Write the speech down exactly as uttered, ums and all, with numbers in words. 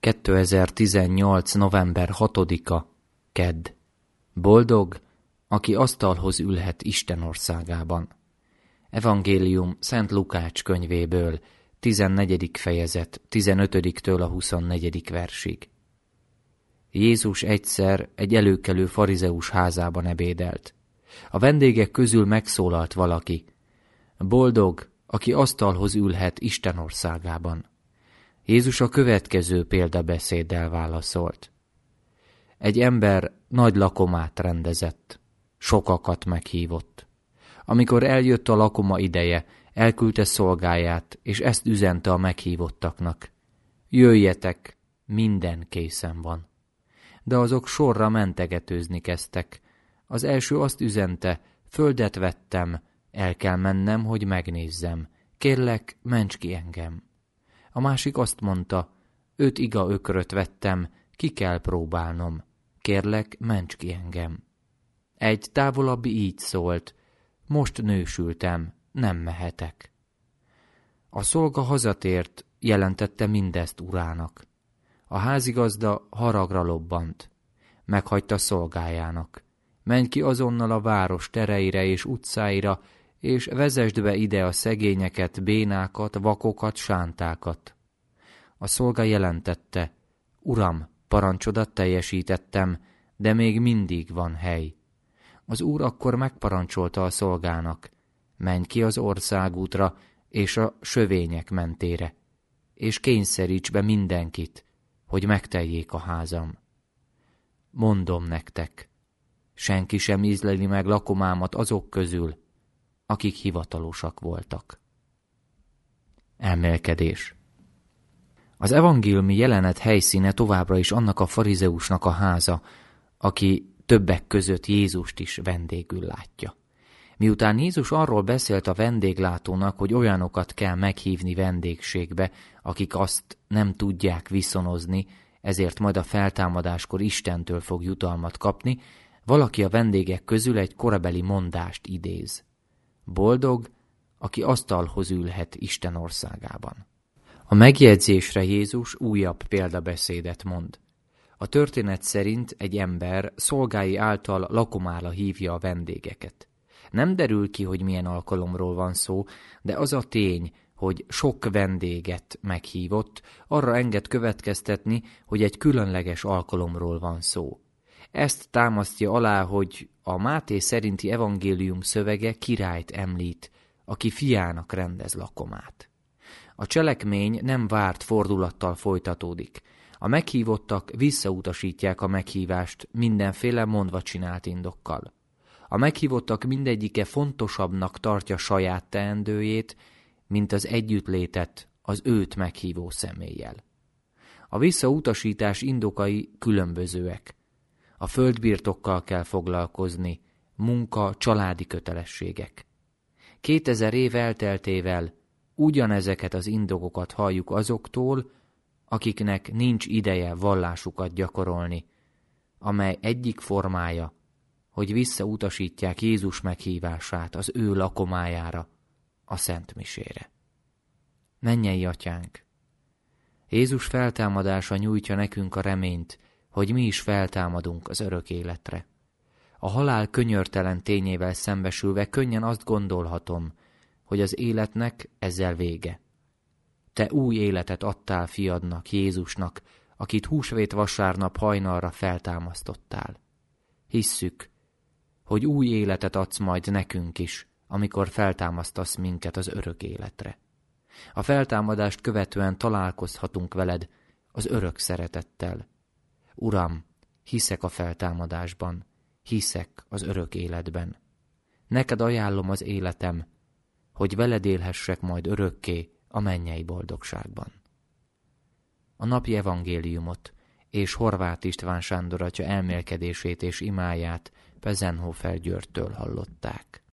kétezer-tizennyolc. november hatodika. Kedd. Boldog, aki asztalhoz ülhet Isten országában. Evangélium Szent Lukács könyvéből, tizennegyedik fejezet, tizenötödiktől a huszonnegyedik versig. Jézus egyszer egy előkelő farizeus házában ebédelt. A vendégek közül megszólalt valaki: boldog, aki asztalhoz ülhet Isten országában. Jézus a következő példabeszéddel válaszolt. Egy ember nagy lakomát rendezett, sokakat meghívott. Amikor eljött a lakoma ideje, elküldte szolgáját, és ezt üzente a meghívottaknak: jöjjetek, minden készen van. De azok sorra mentegetőzni kezdtek. Az első azt üzente: földet vettem, el kell mennem, hogy megnézzem. Kérlek, ments ki engem. A másik azt mondta: öt iga ökröt vettem, ki kell próbálnom. Kérlek, ments ki engem. Egy távolabbi így szólt: most nősültem, nem mehetek. A szolga hazatért, jelentette mindezt urának. A házigazda haragra lobbant. Meghagyta szolgájának: menj ki azonnal a város tereire és utcáira, és vezesd be ide a szegényeket, bénákat, vakokat, sántákat. A szolga jelentette: uram, parancsodat teljesítettem, de még mindig van hely. Az úr akkor megparancsolta a szolgának: menj ki az országútra és a sövények mentére, és kényszeríts be mindenkit, hogy megteljék a házam. Mondom nektek, senki sem ízleli meg lakomámat azok közül, akik hivatalosak voltak. Elmélkedés. Az evangéliumi jelenet helyszíne továbbra is annak a farizeusnak a háza, aki többek között Jézust is vendégül látja. Miután Jézus arról beszélt a vendéglátónak, hogy olyanokat kell meghívni vendégségbe, akik azt nem tudják viszonozni, ezért majd a feltámadáskor Istentől fog jutalmat kapni, valaki a vendégek közül egy korabeli mondást idéz: boldog, aki asztalhoz ülhet Isten országában. A megjegyzésre Jézus újabb példabeszédet mond. A történet szerint egy ember szolgái által lakomára hívja a vendégeket. Nem derül ki, hogy milyen alkalomról van szó, de az a tény, hogy sok vendéget meghívott, arra enged következtetni, hogy egy különleges alkalomról van szó. Ezt támasztja alá, hogy a Máté szerinti evangélium szövege királyt említ, aki fiának rendez lakomát. A cselekmény nem várt fordulattal folytatódik. A meghívottak visszautasítják a meghívást mindenféle mondva csinált indokkal. A meghívottak mindegyike fontosabbnak tartja saját teendőjét, mint az együttlétet az őt meghívó személlyel. A visszautasítás indokai különbözőek. A földbirtokkal kell foglalkozni, munka, családi kötelességek. Kétezer év elteltével ugyanezeket az indokokat halljuk azoktól, akiknek nincs ideje vallásukat gyakorolni, amely egyik formája, hogy visszautasítják Jézus meghívását az ő lakomájára, a szentmisére. Mennyei Atyánk! Jézus feltámadása nyújtja nekünk a reményt, hogy mi is feltámadunk az örök életre. A halál könyörtelen tényével szembesülve könnyen azt gondolhatom, hogy az életnek ezzel vége. Te új életet adtál fiadnak, Jézusnak, akit húsvét vasárnap hajnalra feltámasztottál. Hisszük, hogy új életet adsz majd nekünk is, amikor feltámasztasz minket az örök életre. A feltámadást követően találkozhatunk veled az örök szeretettel. Uram, hiszek a feltámadásban, hiszek az örök életben. Neked ajánlom az életem, hogy veled élhessek majd örökké a mennyei boldogságban. A napi evangéliumot és Horváth István Sándor atya elmélkedését és imáját Pezenhofer Györgytől hallották.